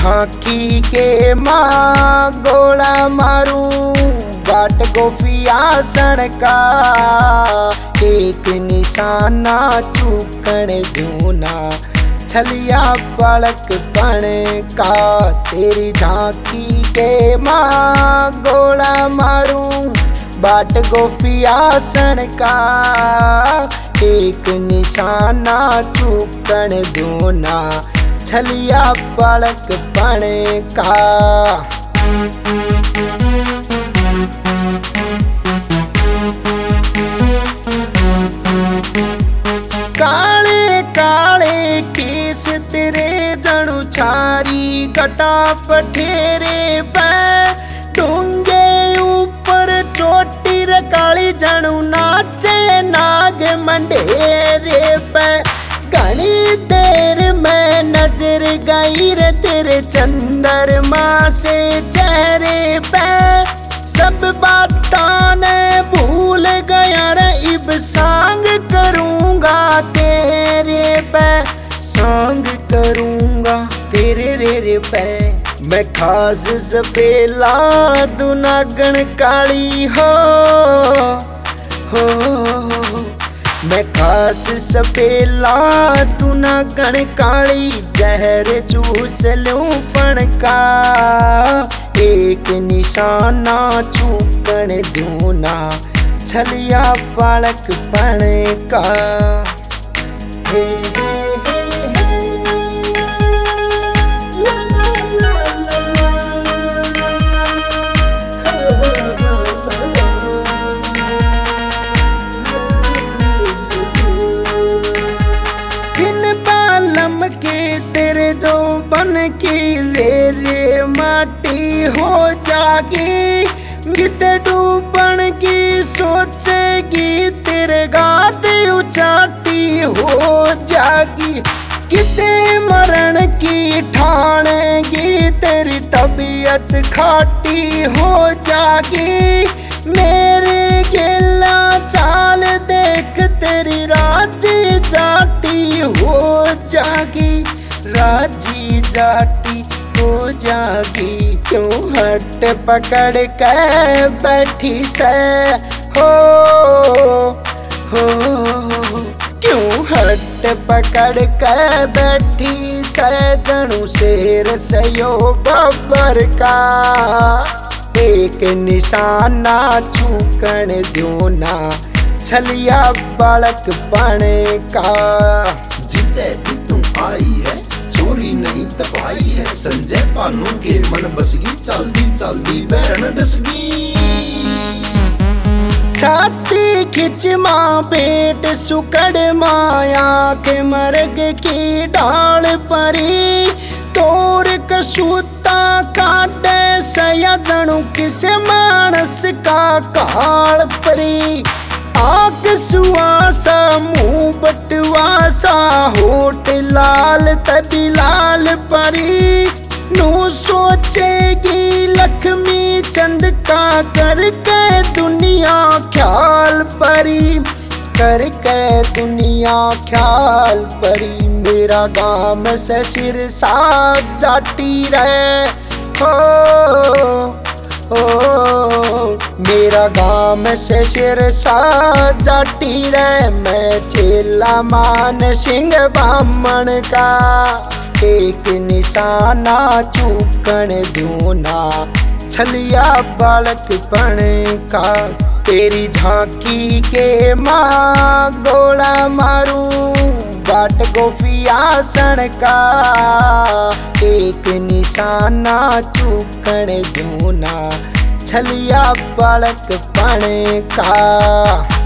झांकी के माँ गोला मारू बाट गोफिया सण का एक निशाना चूकण दूना छलिया पलक पण का तेरी झांकी के माँ गोला मारू बाट गोफिया सण का एक निशाना चूकण दूना छलिया पलक पण का। काले काले केस तेरे जणु छारी घटा पठेरे पे डूंगे ऊपर चोटी रे काली जणु नाचे नाग मंडेरे पे घनी देर में नजर गई रे तेरे चंद्रमा से चेहरे पे सब बातां ने भूल गया रे इब सांग करूंगा तेरे पे सांग करूंगा तेरे रे पे मैं खास सपेला दुनागण काली हो मैं खास सपेला दुनागण काली जहर चूस लूं फण का एक निशाना चूकण दूना छलिया पलक पण का। हे के तेरे जो बन की रे माटी हो जागी गीते डूबन की सोचेगी तेरे गाते उचाटी हो जागी किते मरण की ठानेगी तेरी तबीयत खाटी हो जागी मेरे गिला चाल देख तेरी राजी जाटी हो जागी राजी जाटी हो जागी क्यों हट पकड़ के बैठी से हो क्यों हट पकड़ के बैठी से जणु शेर सयो बब्बर का एक निशाना चूकण दूना छलिया पलक पण का। जिते भी तुम आई है चोरी नहीं तपाई है संजय पानू के मन बसगी चलदी बैरन डसगी छाती खिच माँ पेट सुकड़ माया के मर्ग की डाल परी तोर कसूता काटे सया जणु किस मानस का काल परी आँख सुआसा मुँह बटवासा होठ लाल तभी लाल परी नू सोचेगी लक्ष्मी चंद का करके दुनिया ख्याल परी करके दुनिया ख्याल परी मेरा गाम से सिर साथ जाटी रहे मेरा गाम से सिर साथ जाटी रहे मैं चेला मान सिंह बामण का एक निशाना चूकण दूना छलिया पलक पण का तेरी झांकी के माँ गोला मारू बाट गोफिया सण का एक निशाना चूकण दूना छलिया पलक पण का।